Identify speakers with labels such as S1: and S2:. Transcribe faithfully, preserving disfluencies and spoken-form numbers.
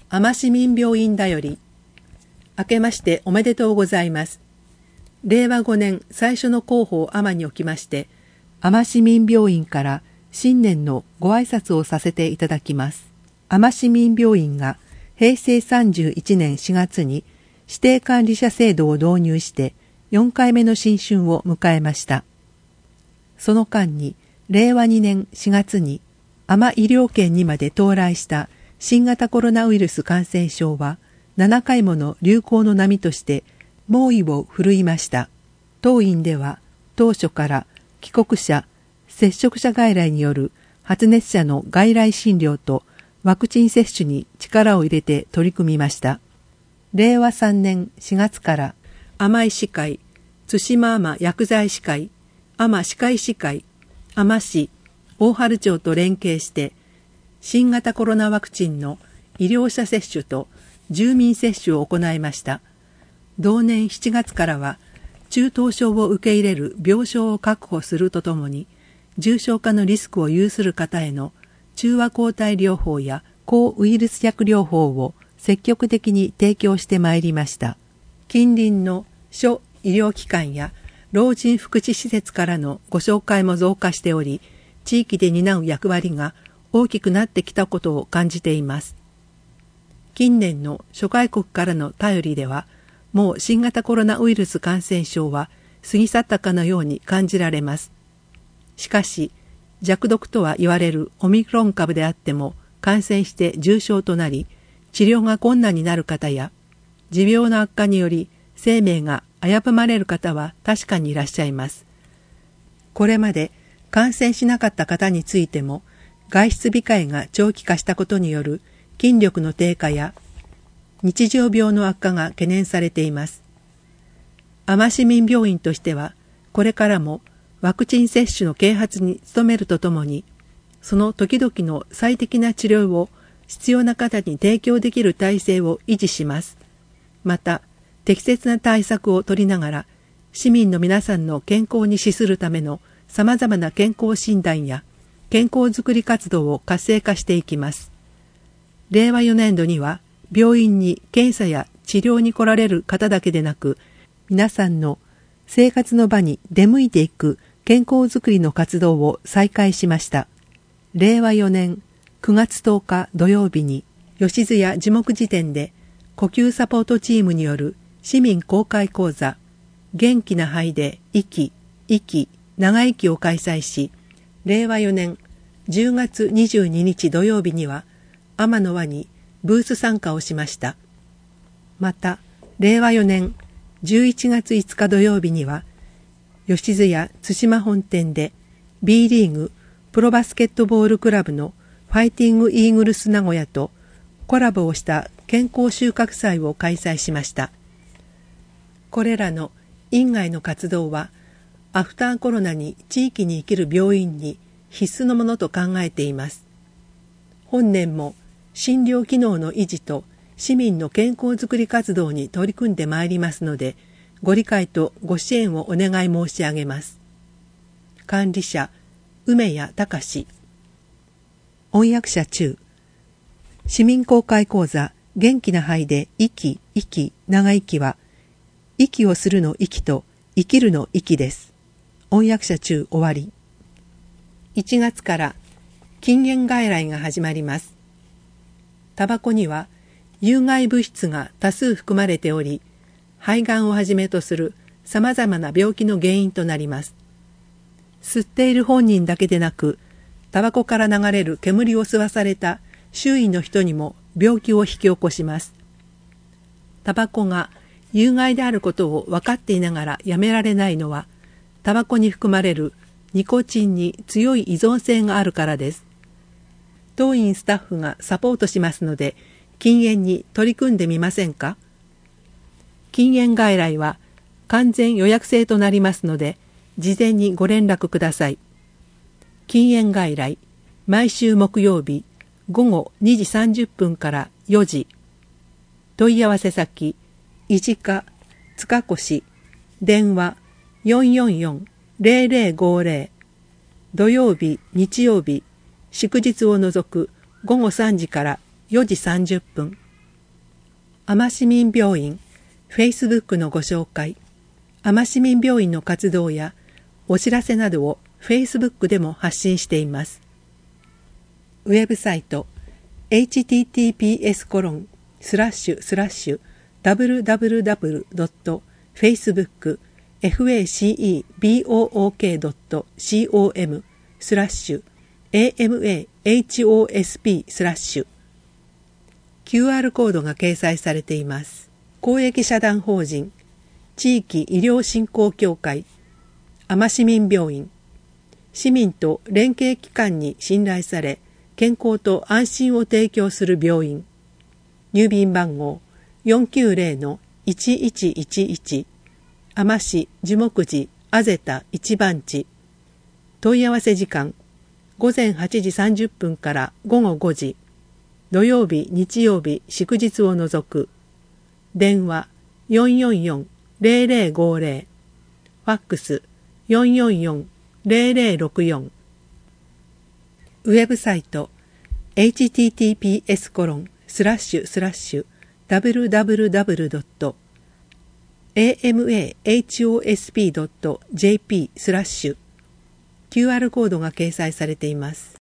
S1: 安間市民病院だより。明けましておめでとうございます。れいわごねん最初の広報安間におきまして、安間市民病院から新年のご挨拶をさせていただきます。安間市民病院がへいせいさんじゅういちねんしがつに指定管理者制度を導入してよんかいめの新春を迎えました。その間にれいわにねんしがつに安間医療圏にまで到来した新型コロナウイルス感染症はななかいもの流行の波として猛威を振るいました。当院では当初から帰国者、接触者外来による発熱者の外来診療とワクチン接種に力を入れて取り組みました。れいわさんねんしがつから安間医師会、津島安間薬剤師会、安間歯科医師会、安間市、大原町と連携して新型コロナワクチンの医療者接種と住民接種を行いました。同年しちがつからは中等症を受け入れる病床を確保するとともに重症化のリスクを有する方への中和抗体療法や抗ウイルス薬療法を積極的に提供してまいりました。近隣の諸医療機関や老人福祉施設からのご紹介も増加しており、地域で担う役割が大きくなってきたことを感じています。近年の諸外国からの便りでは、もう新型コロナウイルス感染症は過ぎ去ったかのように感じられます。しかし、弱毒とは言われるオミクロン株であっても感染して重症となり、治療が困難になる方や、持病の悪化により生命が危ぶまれる方は確かにいらっしゃいます。これまで感染しなかった方についても、外出控えが長期化したことによる筋力の低下や日常病の悪化が懸念されています。安間市民病院としては、これからもワクチン接種の啓発に努めるとともに、その時々の最適な治療を必要な方に提供できる体制を維持します。また、適切な対策を取りながら、市民の皆さんの健康に資するための様々な健康診断や健康づくり活動を活性化していきます。れいわよねんどには、病院に検査や治療に来られる方だけでなく、皆さんの生活の場に出向いていく健康づくりの活動を再開しました。れいわよねんくがつとおか土曜日に、吉津屋樹木辞典で呼吸サポートチームによる市民公開講座、元気な肺で息、息、長生きを開催し、れいわよねんじゅうがつにじゅうににち土曜日には、天の輪にブース参加をしました。また、れいわよねんじゅういちがついつか土曜日には、吉津屋津島本店で B リーグプロバスケットボールクラブのファイティングイーグルス名古屋とコラボをした健康収穫祭を開催しました。これらの院外の活動は、アフターコロナに地域に生きる病院に必須のものと考えています。本年も診療機能の維持と市民の健康づくり活動に取り組んでまいりますので、ご理解とご支援をお願い申し上げます。管理者、梅谷隆。翻訳者中。市民公開講座、元気な肺で息、息、長生きは、息をするの息と生きるの息です。翻訳者中終わり。いちがつから禁煙外来が始まります。タバコには有害物質が多数含まれており、肺がんをはじめとする様々な病気の原因となります。吸っている本人だけでなく、タバコから流れる煙を吸わされた周囲の人にも病気を引き起こします。タバコが有害であることを分かっていながらやめられないのは、タバコに含まれるニコチンに強い依存性があるからです。当院スタッフがサポートしますので、禁煙に取り組んでみませんか？禁煙外来は完全予約制となりますので、事前にご連絡ください。禁煙外来、毎週木曜日、ごごにじさんじゅっぷんからよじ。問い合わせ先、いじか、塚越、電話よんよんよん ぜろぜろごぜろ。土曜日、日曜日、祝日を除くごごさんじからよじさんじゅっぷん。 多摩市民病院 Facebook のご紹介、多摩市民病院の活動やお知らせなどを Facebook でも発信しています。ウェブサイト エイチティーティーピーエスコロンスラッシュスラッシュダブリューダブリューダブリュードットフェイスブックフェイスブックドットコムスラッシュ エーエムエーエイチオーエスピー スラッシュ キューアール コードが掲載されています。公益社団法人地域医療振興協会多摩市民病院、市民と連携機関に信頼され健康と安心を提供する病院。郵便番号 よんきゅうゼロのいちいちいちいち 多摩市樹木寺あぜた一番地。問い合わせ時間ごぜんはちじさんじゅっぷんからごごごじ、土曜日日曜日祝日を除く。電話 よんよんよんゼロゼロごゼロ、ファックス よんよんよんゼロゼロろくよん、ウェブサイト エイチティーティーピーエスコロンスラッシュスラッシュダブリューダブリューダブリュードットエーエムエーエイチオーエスピードットジェーピー スラッシュ キューアール コードが掲載されています。